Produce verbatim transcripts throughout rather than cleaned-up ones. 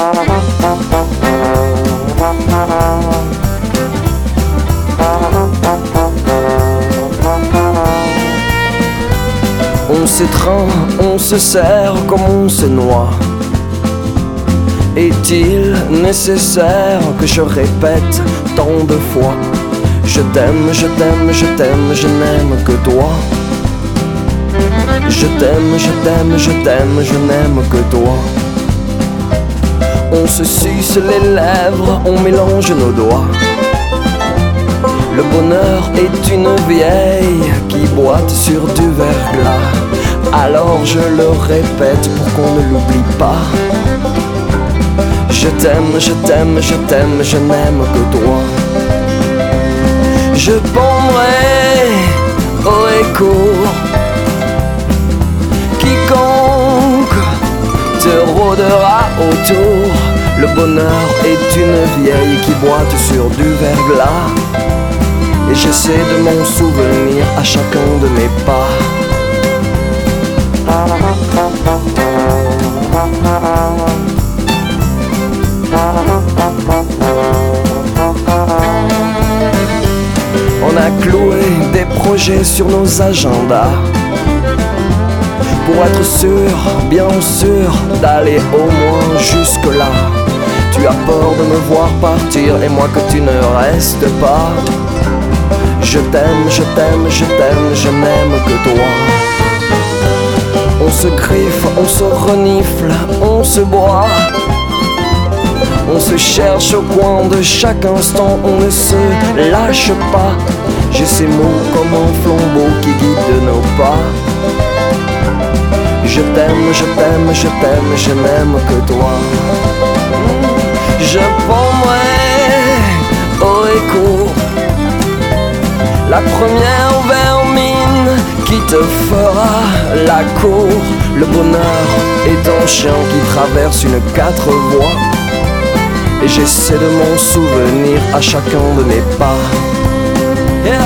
On s'étreint, on se serre comme on se noie. Est-il nécessaire que je répète tant de fois: je t'aime, je t'aime, je t'aime, je n'aime que toi. Je t'aime, je t'aime, je t'aime, je n'aime que toi. On se suce les lèvres, on mélange nos doigts. Le bonheur est une vieille qui boite sur du verglas. Alors je le répète pour qu'on ne l'oublie pas. Je t'aime, je t'aime, je t'aime, je n'aime que toi. Je pendrai haut et court quiconque te rôdera autour. Le bonheur est une vieille qui boite sur du verglas. Et j'essaie de m'en souvenir à chacun de mes pas. On a cloué des projets sur nos agendas pour être sûr, bien sûr, d'aller au moins jusque-là. Tu as peur de me voir partir et moi que tu ne restes pas. Je t'aime, je t'aime, je t'aime, je n'aime que toi. On se griffe, on se renifle, on se boit. On se cherche au coin de chaque instant, on ne se lâche pas. J'ai ces mots comme un flambeau qui guide nos pas. Je t'aime, je t'aime, je t'aime, je n'aime que toi. Je prendrai haut et court la première vermine qui te fera la cour. Le bonheur est un chien qui traverse une quatre voies. Et j'essaie de m'en souvenir à chacun de mes pas. Yeah.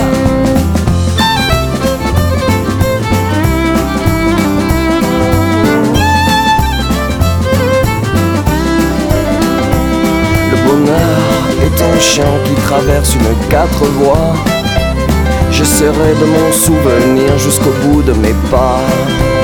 Le bonheur est un chien qui traverse une quatre voies. J'essaierai de m'en souvenir jusqu'au bout de mes pas.